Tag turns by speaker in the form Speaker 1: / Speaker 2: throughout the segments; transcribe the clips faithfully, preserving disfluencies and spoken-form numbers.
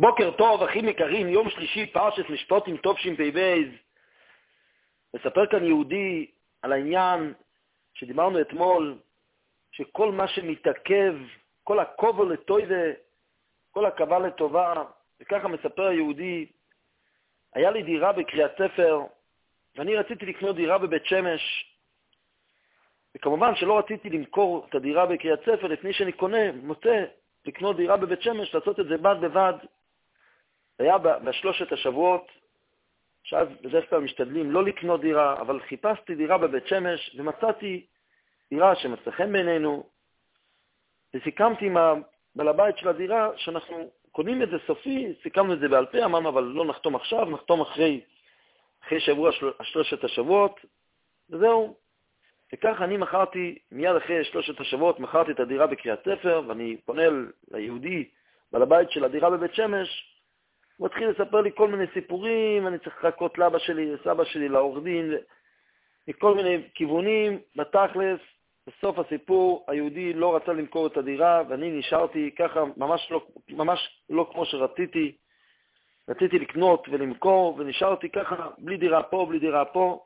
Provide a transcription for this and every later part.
Speaker 1: בוקר טוב, אחים יקרים, יום שלישי, פרשת משפטים תשפ"ב. מספר כאן יהודי על העניין שדיברנו אתמול, שכל מה שמתעכב, כל הכובע לטובה, כל הקווה לטובה, וככה מספר היהודי, היה לי דירה בקריית ספר, ואני רציתי לקנות דירה בבית שמש, וכמובן שלא רציתי למכור את הדירה בקריית ספר לפני שאני קונה, מוצא לקנות דירה בבית שמש, לעשות את זה בד בבד. היה בשלושת השבועות, שאז בדרך כלל משתדלים לא לקנות דירה, אבל חיפשתי דירה בבית שמש, ומצאתי דירה שמצא חן בעינינו, וסיכמתי עם בעל הבית של הדירה שאנחנו קונים את זה סופי, סיכמנו את זה בעל פה, אמרנו אבל לא נחתום עכשיו, נחתום אחרי, אחרי שבוע, שלושת השבועות, וזהו. וכך אני מכרתי, מיד אחרי שלושת השבועות, מכרתי את הדירה בקריית ספר, ואני פונה ליהודי, בעל הבית של הדירה בבית שמש, הוא התחיל לספר לי כל מיני סיפורים, אני צריך לחכות לאבא שלי, לסבא שלי, לעורך דין, מכל מיני כיוונים, בתכלס, בסוף הסיפור, היהודי לא רצה למכור את הדירה, ואני נשארתי ככה, ממש לא, ממש לא כמו שרציתי, רציתי לקנות ולמכור, ונשארתי ככה, בלי דירה פה, בלי דירה פה,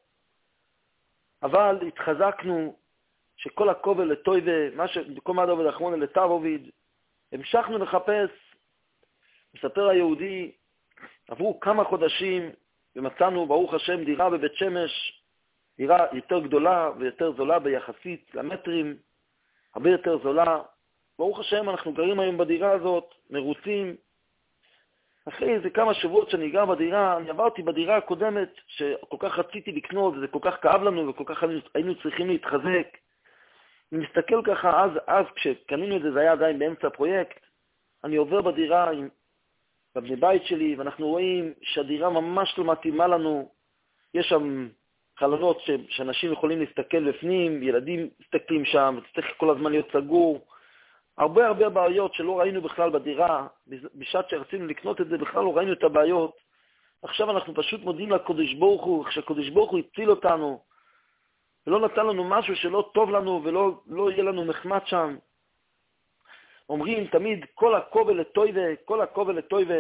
Speaker 1: אבל התחזקנו שכל הכובע לטובה, מה שכל מה דוד אחמונה לטבוביד, המשכנו לחפש. מספר היהודי, עברו כמה חודשים ומצאנו ברוך השם דירה בבית שמש, דירה יותר גדולה ויותר זולה ביחסית למטרים, הרבה יותר זולה. ברוך השם אנחנו גרים היום בדירה הזאת, מרוצים. אחרי איזה כמה שבועות שאני גר בדירה, אני עברתי בדירה הקודמת שכל כך רציתי לקנות, וזה כל כך כאב לנו וכל כך היינו צריכים להתחזק. אני מסתכל ככה, אז, אז כשקנינו את זה, זה היה עדיין באמצע הפרויקט, אני עובר בדירה עם בבני בית שלי, ואנחנו רואים שהדירה ממש לא מתאימה לנו. יש שם חלונות ש, שאנשים יכולים להסתכל בפנים, ילדים מסתכלים שם, וצריך כל הזמן להיות סגור. הרבה הרבה בעיות שלא ראינו בכלל בדירה, בשעת שרצינו לקנות את זה בכלל לא ראינו את הבעיות. עכשיו אנחנו פשוט מודים לקדוש ברוך הוא, שהקדוש ברוך הוא הציל אותנו, ולא נתן לנו משהו שלא טוב לנו, ולא לא יהיה לנו מחמד שם. אומרים תמיד, כל הכובע לטובה, כל הכובע לטובה,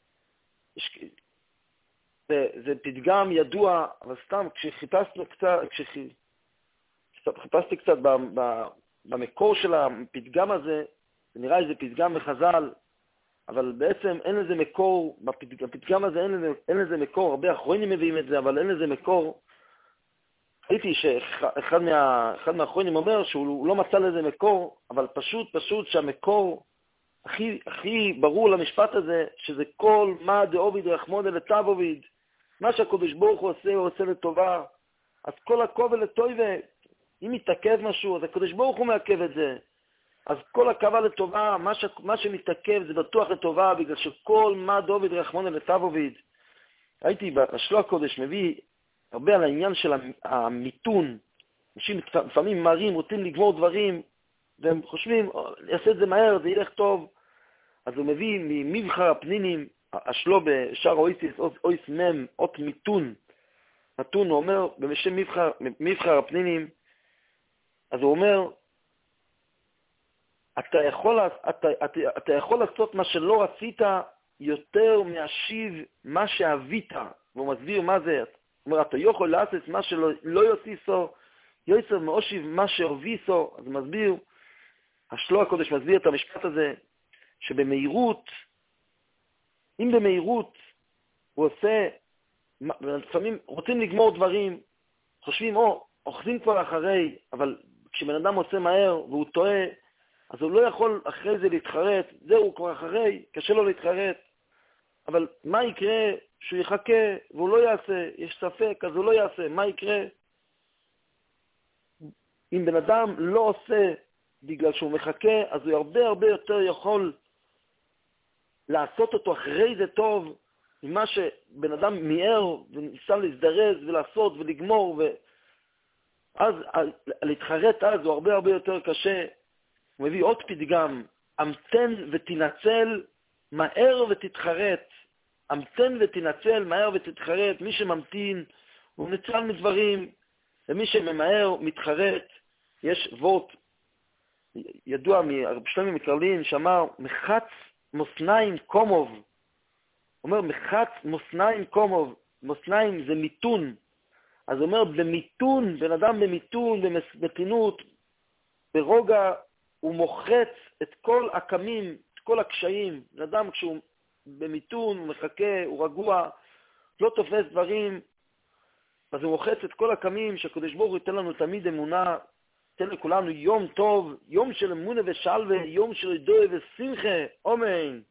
Speaker 1: זה, זה פתגם ידוע, אבל סתם כשחיפשנו קצת, כשחיפשתי קצת במקור של הפתגם הזה, זה נראה איזה פתגם מחז"ל, אבל בעצם אין לזה מקור, בפתגם הזה אין לזה, אין לזה מקור, הרבה אחרונים מביאים את זה, אבל אין לזה מקור. ראיתי שאחד מה, אחד מהאחרונים אומר שהוא לא מצא לזה מקור, אבל פשוט פשוט שהמקור הכי, הכי ברור למשפט הזה, שזה כל מה דאוביד רחמונה לטבוביד, מה שהקדוש ברוך הוא עושה, הוא עושה לטובה, אז כל הכובע לטובה, אם מתעכב משהו, אז הקדוש ברוך הוא מעכב את זה, אז כל הקווה לטובה, מה, ש, מה שמתעכב זה בטוח לטובה, בגלל שכל מה דאוביד רחמונה לטבוביד. הייתי בשלוח הקודש מביא הרבה על העניין של המיתון. אנשים לפעמים מרים, רוצים לגמור דברים, והם חושבים, יעשה את זה מהר, זה ילך טוב. אז הוא מביא ממבחר הפנינים, השלו בשער אויסיס, אויס מם, אות מיתון. נתון, הוא אומר, בשם מבחר, מבחר הפנינים, אז הוא אומר, אתה יכול, אתה, אתה, אתה יכול לעשות מה שלא רצית יותר מהשיב מה שהבית. והוא מסביר מה זה. הוא אומר, אתה יכול לעשות מה שלא לא יוסיסו, יויסר מאושיב מה שהרביסו. אז הוא מסביר, השלוח הקודש מסביר את המשפט הזה, שבמהירות, אם במהירות הוא עושה, לפעמים רוצים לגמור דברים, חושבים, או, אוחזים כבר אחרי, אבל כשבן אדם עושה מהר והוא טועה, אז הוא לא יכול אחרי זה להתחרט, זהו כבר אחרי, קשה לו להתחרט. אבל מה יקרה שהוא יחכה והוא לא יעשה, יש ספק, אז הוא לא יעשה, מה יקרה? אם בן אדם לא עושה בגלל שהוא מחכה, אז הוא הרבה הרבה יותר יכול לעשות אותו אחרי זה טוב, ממה שבן אדם מיהר וניסה להזדרז ולעשות ולגמור, ואז להתחרט אז הוא הרבה הרבה יותר קשה. הוא מביא עוד פתגם, המתן ותנצל, מהר ותתחרט. המתן ותנצל, מהר ותתחרט. מי שממתין הוא נצל מדברים, ומי שממהר מתחרט. יש וורט ידוע מרב שלמה מקרלין שאמר, מחץ מוסניים קומוב, אומר, מחץ מוסניים קומוב, מוסניים זה מיתון. אז הוא אומר, במיתון, בן אדם במיתון, במתינות, ברוגע, הוא מוחץ את כל הקמים, את כל הקשיים. בן אדם כשהוא במיתון, הוא מחכה, הוא רגוע, לא תופס דברים, אז הוא מוחץ את כל הקמים, שהקדוש ברוך הוא ייתן לנו תמיד אמונה, ייתן לכולנו יום טוב, יום של אמונה ושלווה, יום של ידוע ושמחה, אמן.